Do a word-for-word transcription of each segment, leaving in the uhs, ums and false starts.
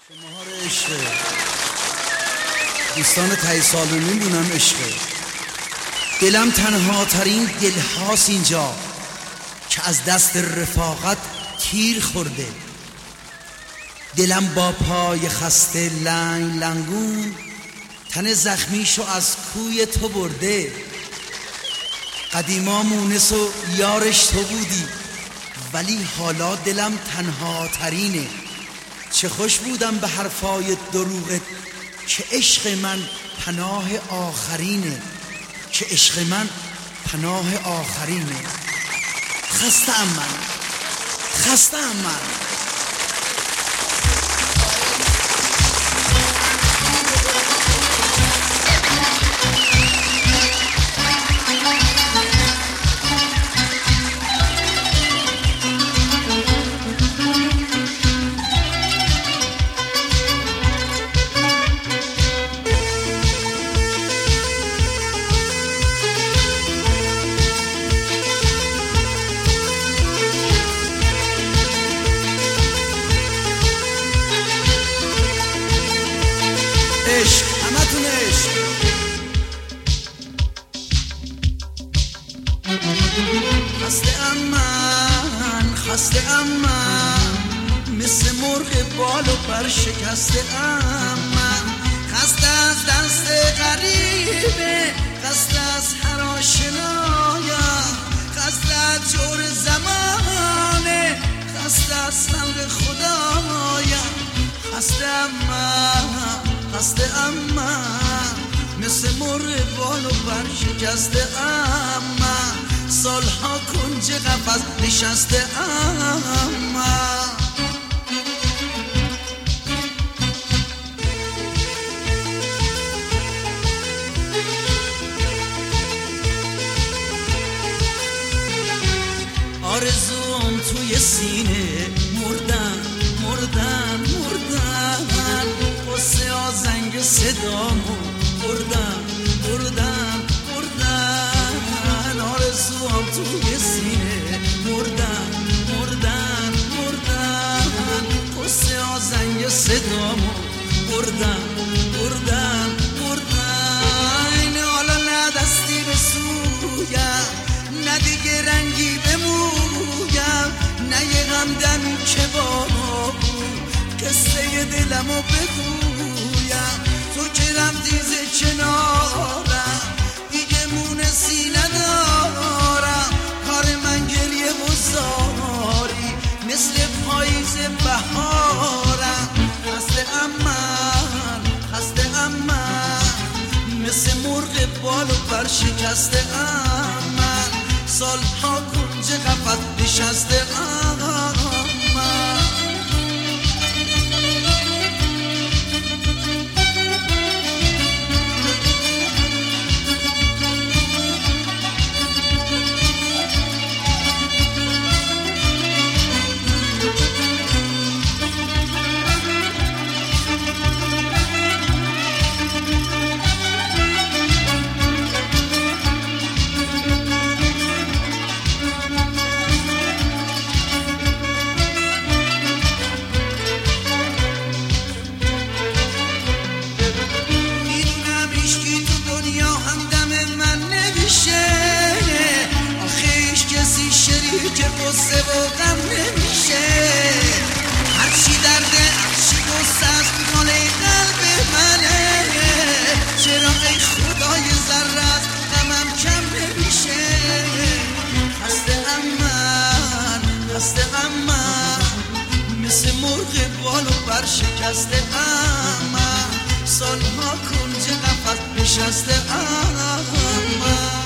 مهار عشقه دوستان تایی سالونی دونم عشقه. دلم تنها ترین دل هاست اینجا که از دست رفاقت تیر خورده. دلم با پای خسته لنگ لنگون تن زخمیشو از کوی تو برده. قدیما مونس و یارش تو بودی ولی حالا دلم تنها ترینه. چه خوش بودم به حرفای دروغت که عشق من پناه آخرینه، که عشق من پناه آخرینه. خسته‌ام من، خسته‌ام من. عشق همتون عشق. خسته ام من، خسته ام من، مثل مرغ بال و پر شکسته ام من. خسته از دست غریبه، خسته از هر آشنایم، خسته از جور زمانه، خسته از خلق خدایم. خسته ام من، خسته ام من، مثل مرغ بال و پر شکسته ام من. سالها کنج قفس نشسته ام من. آرزوم توی سینه مردن مردن مردن. قصه آزنگ صدامو بردن بردن بردن. آرزوام توی سینه مردن مردن مردن. قصه آزنگ صدامو بردن بردن بردن. حالا نه دستی به سویم، نه دیگه رنگی به مویم، نه یه غمدمی که با قصه دلمو بگویم. تو که رفتی ز کنارم دیگه مونسی ندارم. کار من گریه و زاری مثل پاییز بهارم. خسته ام من، خسته ام من، مثل مرغ بال و پر شکسته ام من. سالها کنج قفس نشسته ام من. که قصه و غم نمیشه. هرچی درده هرچی قصه است مال قلب منه. چرا ای خدای ذره است غمم کم نمیشه. خسته ام من، خسته ام من، مثل مرغ بال و پر شکسته ام من. سالها کنج قفس نشسته ام من.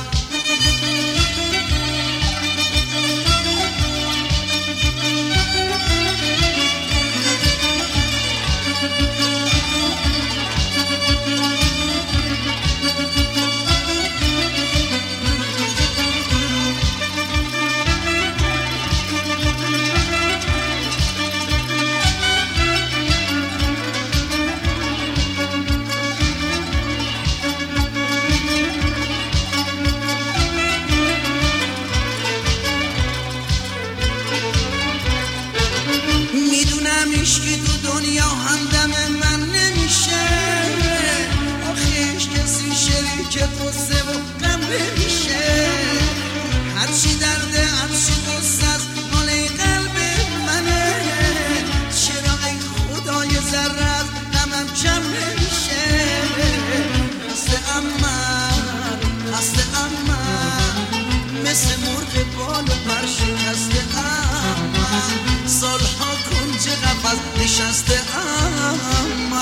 که قصه و غم نمیشه هرچی درده هرچی قصه است مال قلب منه چرا ای خدای ذره از غمم کم نمیشه خسته امم خسته امم مثل مرغ بال و پر شکسته امم سالها کنج قفس نشسته امم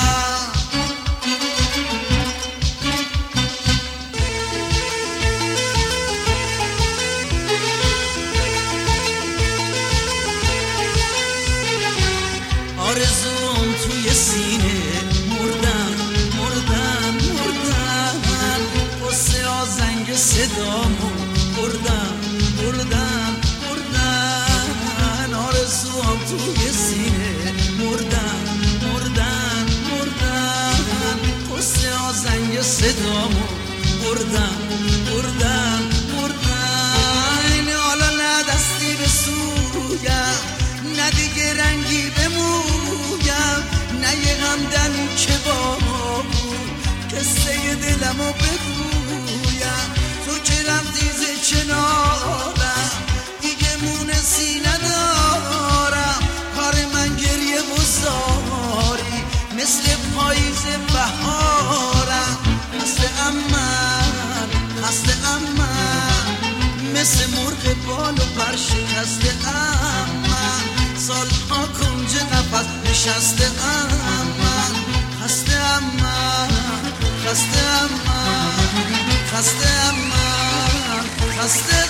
آرزوم توی سینه مردن مردن مردن قصه ها زنگ صدامو بردن بردن بردن آرزوم توی سینه مردن مردن مردن قصه ها زنگ صدامو بردن بردن بردن حالا نه دستی به سویم نه دیگه رنگی به مویم نه یه غمدمی که با قصه دلمو بگویم تو که رفتی ز کنارم دیگه مونسی ندارم کار من گریه و زاری مثل پاییز بهارم خسته امم خسته امم مثل مرغ بال و پر شکسته امم سالها کنج قفس نشسته امم خسته امم خسته امم خسته امم خسته